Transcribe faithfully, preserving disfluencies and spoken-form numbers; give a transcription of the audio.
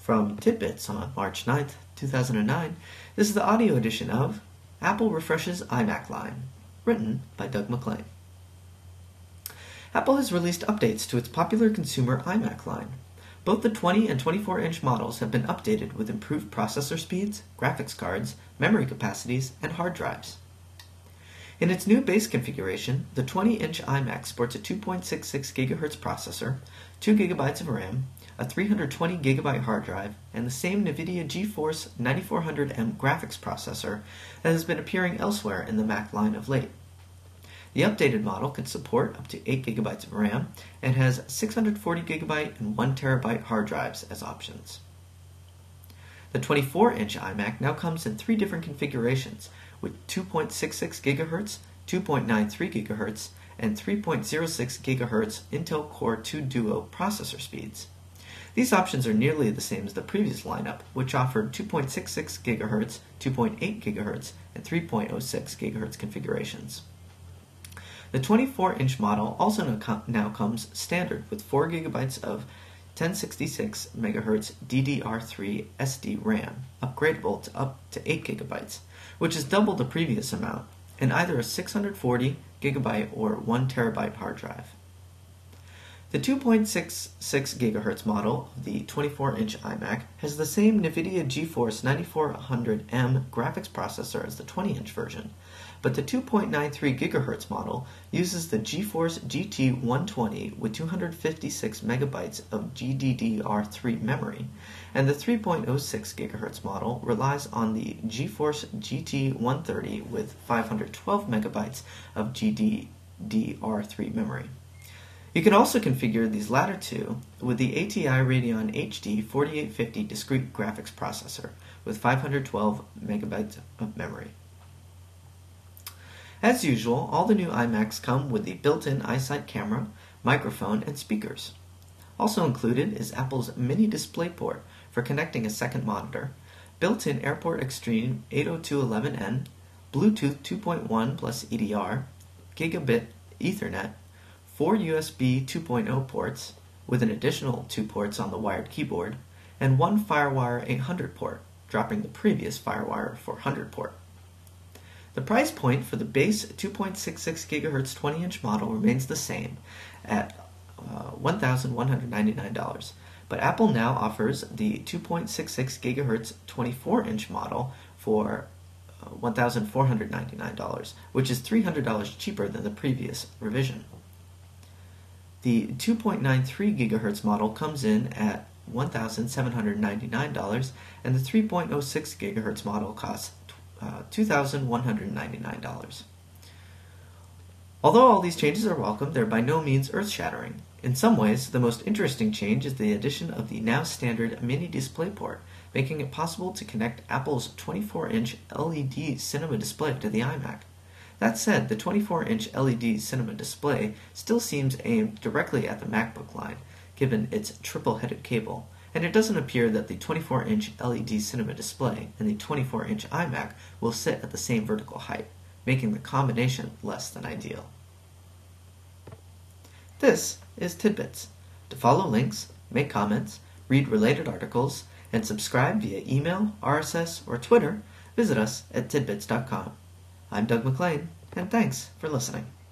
From Tidbits on March ninth, two thousand nine, this is the audio edition of Apple Refreshes iMac Line, written by Doug McLean. Apple has released updates to its popular consumer iMac line. Both the twenty and twenty-four inch models have been updated with improved processor speeds, graphics cards, memory capacities, and hard drives. In its new base configuration, the twenty inch iMac sports a two point six six gigahertz processor, two gigabytes of RAM, a three hundred twenty gigabyte hard drive, and the same NVIDIA GeForce ninety-four hundred M graphics processor that has been appearing elsewhere in the Mac line of late. The updated model can support up to eight gigabytes of RAM and has six hundred forty gigabyte and one terabyte hard drives as options. The twenty-four inch iMac now comes in three different configurations with two point six six gigahertz, two point nine three gigahertz, and three point zero six gigahertz Intel Core two Duo processor speeds. These options are nearly the same as the previous lineup, which offered two point six six gigahertz, two point eight gigahertz, and three point zero six gigahertz configurations. The twenty-four inch model also now comes standard with four gigabytes of ten sixty-six megahertz D D R three S D RAM, upgradable to up to eight gigabytes, which is double the previous amount, and either a six hundred forty gigabyte or one terabyte hard drive. The two point six six gigahertz model of the twenty-four inch iMac has the same NVIDIA GeForce ninety-four hundred M graphics processor as the twenty inch version, but the two point nine three gigahertz model uses the GeForce G T one twenty with two hundred fifty-six megabytes of G D D R three memory, and the three point zero six gigahertz model relies on the GeForce G T one thirty with five hundred twelve megabytes of G D D R three memory. You can also configure these latter two with the A T I Radeon H D forty-eight fifty discrete graphics processor with five hundred twelve megabytes of memory. As usual, all the new iMacs come with the built-in iSight camera, microphone, and speakers. Also included is Apple's mini DisplayPort for connecting a second monitor, built-in Airport Extreme eight oh two dot eleven N, Bluetooth two point one plus E D R, Gigabit Ethernet, four U S B two point oh ports, with an additional two ports on the wired keyboard, and one FireWire eight hundred port, dropping the previous FireWire four hundred port. The price point for the base two point six six gigahertz twenty inch model remains the same at uh, one thousand one hundred ninety-nine dollars, but Apple now offers the two point six six gigahertz twenty-four inch model for uh, one thousand four hundred ninety-nine dollars, which is three hundred dollars cheaper than the previous revision. The two point nine three gigahertz model comes in at one thousand seven hundred ninety-nine dollars, and the three point zero six gigahertz model costs uh, two thousand one hundred ninety-nine dollars. Although all these changes are welcome, they're by no means earth-shattering. In some ways, the most interesting change is the addition of the now standard mini DisplayPort, making it possible to connect Apple's twenty-four inch L E D cinema display to the iMac. That said, the twenty-four inch L E D cinema display still seems aimed directly at the MacBook line, given its triple-headed cable, and it doesn't appear that the twenty-four inch L E D cinema display and the twenty-four inch iMac will sit at the same vertical height, making the combination less than ideal. This is Tidbits. To follow links, make comments, read related articles, and subscribe via email, R S S, or Twitter, visit us at tidbits dot com. I'm Doug McLean, and thanks for listening.